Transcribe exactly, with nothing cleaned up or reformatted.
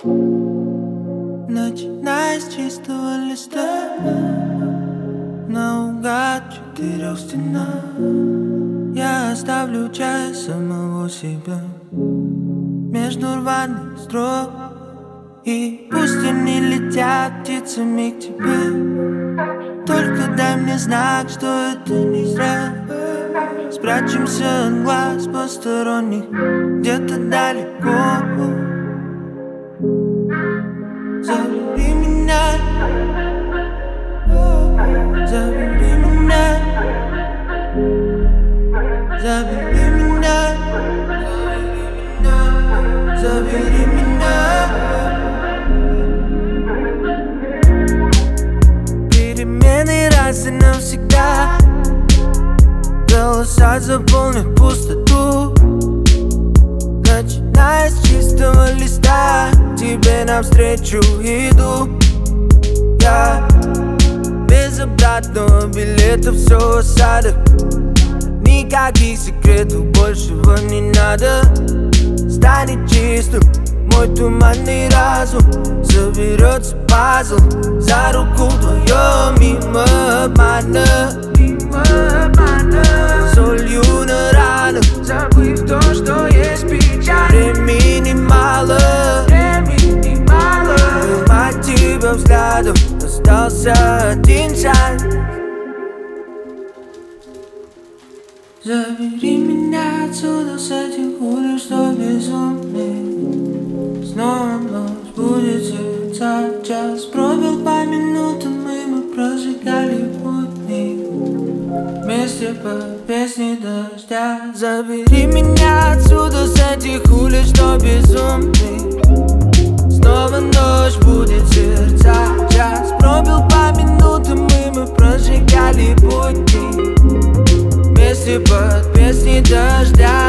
Начиная с чистого листа, наугад в четырех стенах я оставлю часть самого себя между рваных строк. И пусть они летят птицами к тебе, только дай мне знак, что это не зря. Спрячемся от глаз посторонних где-то далеко. Забери меня, забери меня, забери меня, забери меня. Перемены раз и навсегда, голоса заполнят пустоту. Начиная с чистого листа, тебе навстречу иду. Я без обратного билета, все осадок. Никаких секретов, большего не надо. Станет чистым мой туманный разум, соберется пазл за руку вдвоем мимо обмана. Солью на ранах, забыв то, что есть печаль. Времени мало, времени мало. Поймать тебя взглядом остался один шанс. Забери меня отсюда с этих улиц, что безумный. Снова ночь будет сердца, час пробил по минутам, и мы прожигали пути вместе по песне дождя. Забери меня отсюда с этих улиц, что безумный. Снова ночь будет сердца, час пробил по минутам, и мы прожигали пути вместе под песни дождя.